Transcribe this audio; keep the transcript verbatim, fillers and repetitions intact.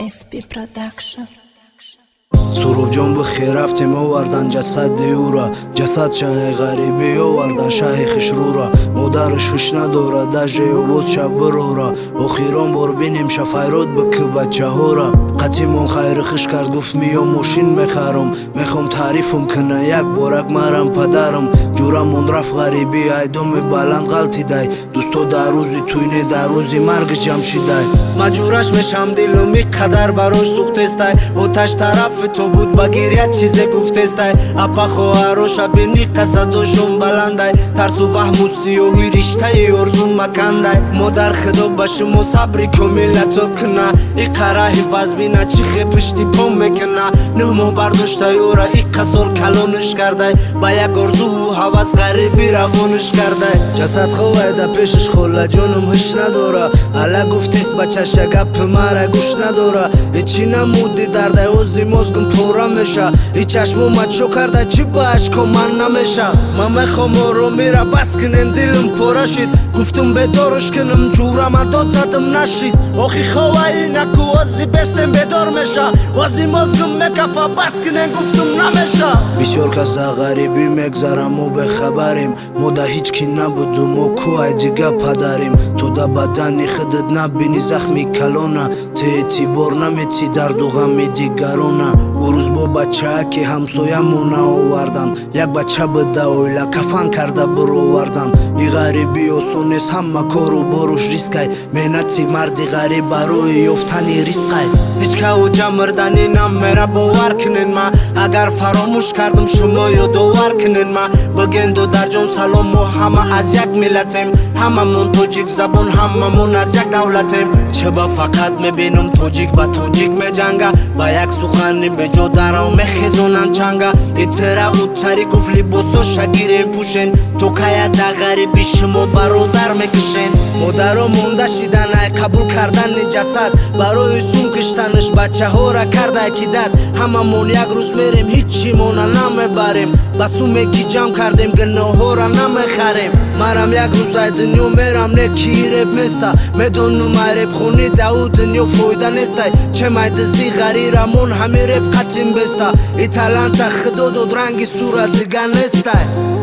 эс би Production. Сурубҷон бихер рафтем овардан ҷасади ӯра ҷасад шаҳи ғарибӣ овардан шаҳи хишрӯра модараш ҳуш надорад дажҷаи овоз шаб бирора охирон бор бинем шафайрод бики бачаҳора қатимон хайри хиш кард гуфт миём мошин мехарам мехом таърифам кина як борак марам падарам ҷурамон рафт ғарибӣ айдоми баланд ғалтидай дӯсто дар рӯзи туйне дар рӯзи маргиш ҷамъ шидай маҷураш мешам дилум и қадар барош сӯхтестай оташ тарафи то буд ба гиря чизе гуфтестай апа хоҳароша бини қасадошон баландай тарсу ваҳму сиёҳи риштаи орзу макандай модар хидоб ба шумо сабри комилато кина и қараҳи вазбина чи хе пишти по мекина нӯҳ моҳ бардоштаи ора и қасол калониш кардай ба як орзуву ҳавас ғарибӣ равониш кардай ҷасад ховайда пешиш хола ҷонум ҳиш надора ала гуфтест бачаша гапи мара гӯш надора и чӣ намуди дардай ози мозгум пора меша и чашмомат шо карда чи ба ашко ман намеша ман мехом оромира бас кинен дилум пора шид гуфтум бедорш кинам ҷурама дод задам нашид охи ховаи наку ози бестем бедор меша ози мозгум мекафа бас кинен гуфтум намеша бисёр кас за ғарибӣ мегзарам мо бехабарем мо да ҳеҷ ки набуду мо ку ай дига падарем то да бадани худат набини захми калона те эътибор наметӣ дарду ғами дигарона урӯз бо бачаа ки ҳамсоямона овардан як бача буда оила кафан карда бировардан и ғарибӣ осон нест ҳама кору боруш рискай меҳнати марди ғариб барои ёфтани ризқай ҳеҷ каҳу ҷамрдани намера бовар кинен ма агар фаромӯш кардам шумо ёдовар кинен ма бигенду дар ҷон салом мо ҳама аз як миллатем ҳамамон тоҷик забон ҳамамон аз як давлатем чаба фақат мебинам тоҷик ба тоҷик меҷанга ба як сухани беҷо даро мехезонанд чанга итера утари гуфт либосо шагирем пӯшен то кая да ғарибӣ шумо бародар мекишен модаро монда шидан ай қабул кардани ҷасад барои сум киштанаш бачаҳора карда кидат ҳамамон як рӯз мерем ҳеҷ чимона намебарем ба суме ки ҷамъ кардем гиноҳора намехарем марам як рӯз ай дунё мерам не ки иреб места медонум ай ребхони даву дунё фоида нестай чемай дизди ғарирамон ҳами реб қатим беста и таланта худо дод ранги сурат дига нестай.